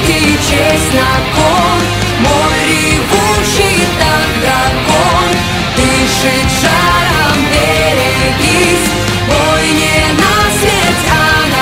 руки, честь на кон. Мой ревущий так дракон дышит жаром, берегись. Бой не на смерть, а на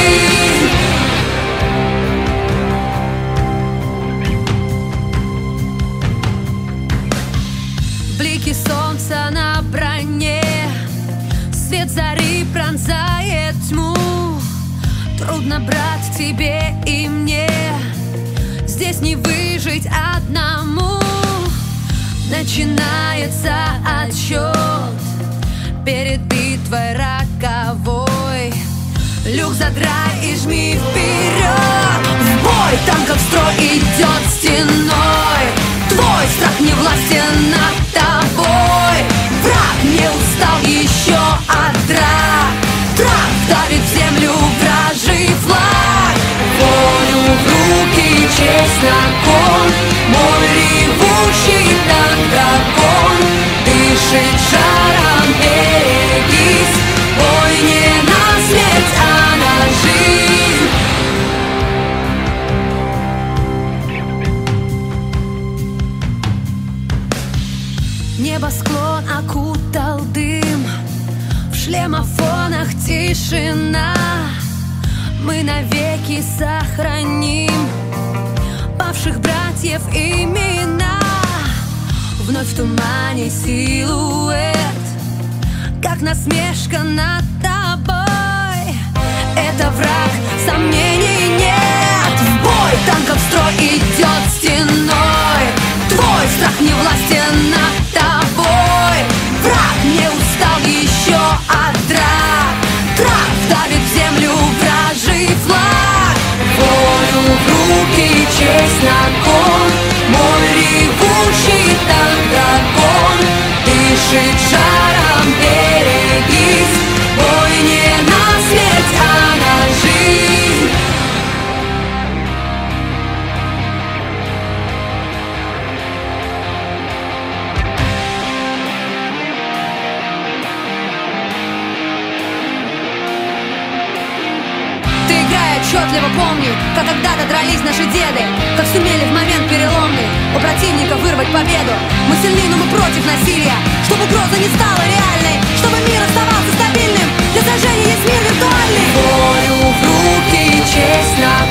жизнь. Блики солнца на броне, свет зари пронзает тьму. Трудно, брат, тебе и мне здесь не выжить одному. Начинается отсчет перед битвой роковой. Люк задрай и жми вперед. В бой танков строй идет стеной. Твой страх не властен над тобой. Враг не устал еще от драк. Трак давит в землю вражий флаг. Волю в руки, честь на кон. Мой ревущий так дракон дышит жаром, берегись. Бой не на смерть, а на жизнь. Небосклон окутал дым, в шлемофонах тишина. Мы навеки сохраним павших братьев имена. Вновь в тумане силуэт, как насмешка над тобой. Это враг, сомнений нет. В бой танков строй идет стеной. Твой страх не властен над тобой. Враг не устал еще от драк. Трак давит в землю вражий флаг. Волю в руки, честь на кон. Мой ревущий так дракон дышит жаром, берегись. Бой не на смерть, а на жизнь. Отчетливо помню, как когда-то дрались наши деды, как сумели в момент переломный у противника вырвать победу. Мы сильны, но мы против насилия, чтобы угроза не стала реальной, чтобы мир оставался стабильным. Для сражения есть мир виртуальный. Волю в руки, честь на